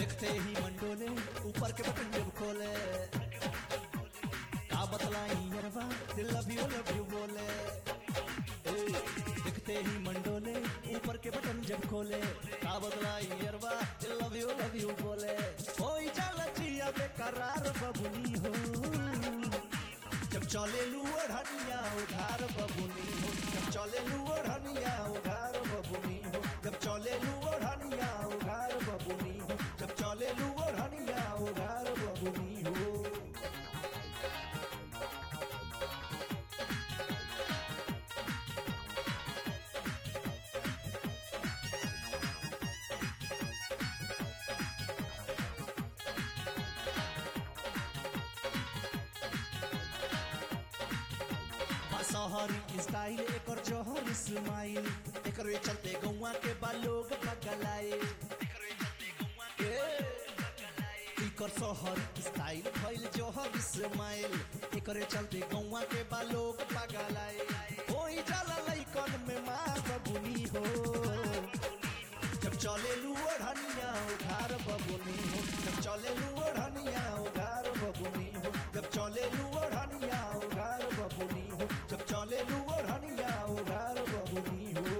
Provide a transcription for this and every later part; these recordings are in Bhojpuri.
देखते ही मंडोले ऊपर के बटन जब खोले का बतलाई यरवा दिल लव यू बोले देखते ही मंडोले ऊपर के बटन जब खोले का बतलाई यरवा दिल लव यू बोले कोई जाला चिया बेकरार बबुनी हो जब चले लू ओढ़निया उधार बबुनी हो जब चले लू ओढ़निया उधार बबुनी हो जब चले लू ओढ़निया उधार बबुनी हो जब चले लू ओढ़निया उधार बबुनी हो शहरी स्टाइल एकर जहर स्माइल एकरे चलते गौवा के बालोग पगलाए एकर शहरी स्टाइल फैल जहर स्माइल एकरे चलते गौवा के बालोग पगलाए कोई जाला लइकन में मार बबुनी हो जब चले लू ओढ़निया उधार बबुनी हो जब चले लू ओढ़निया उधार बबुनी हो जब चले लू ओढ़निया उधार बबुनी हो जब चले लू ओढ़निया उधार बबुनी हो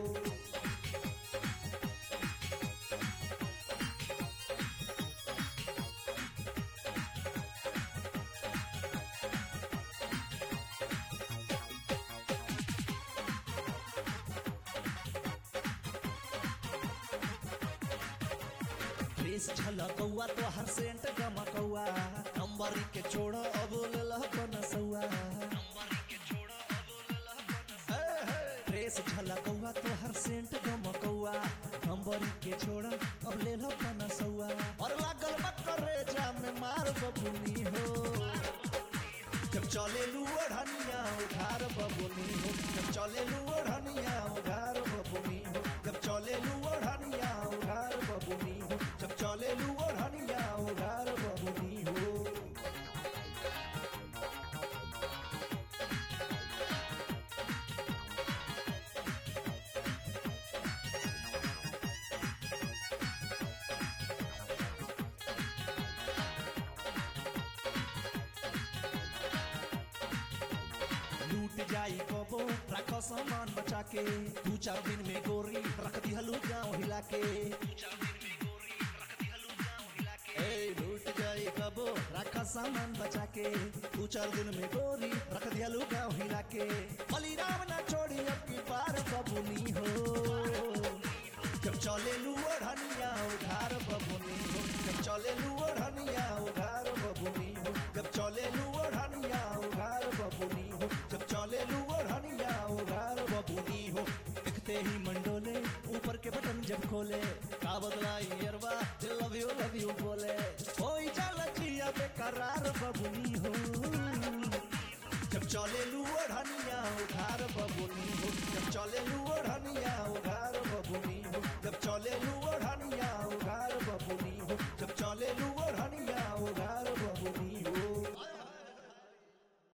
ड्रेस झलकौआ तो हर सेंट गमकौआ नंबर के छोड़ अब लहकन सौआ ड्रेस झलकौआ तो हर सेंट गमकौआ नंबर के छोड़ अब ले लहकन सौआ और लागल मकरे जाम में मार बबुनी हो जब चले लू ओढ़निया उधार बबुनी हो जब चले लू ओढ़निया उधार बबुनी हो जब चले लू ओढ़निया उधार बबुनी हो जब चले लू ओढ़निया उधार बबुनी हो लूट जाई कबो रखो सामान बचा के 2-4 दिन में गोरी रख दी हलू गाँव हिला के लूट जाई कबो रखा सामान बचा के 2-4 दिन में गोरी रख दी हलू गाँव हिला के बलिराम ना छोड़ी अब की बार बबुनी हो जब चले लू ओढ़निया उधार बबुनी हो जब चले लू ओढ़निया उधार बबुनी हो जब चले लू ओढ़निया उधार बबुनी हो जब चले लू ओढ़निया उधार बबुनी हो देखते ही मंडोले ऊपर के बटन जब खोले का बदलाई यरवा दिल लव यू बोले कोई जाला चिया बेकरार बबुनी हो जब चले लू ओढ़निया उधार बबुनी हो जब चले लू ओढ़निया उधार बबुनी हो जब चले लू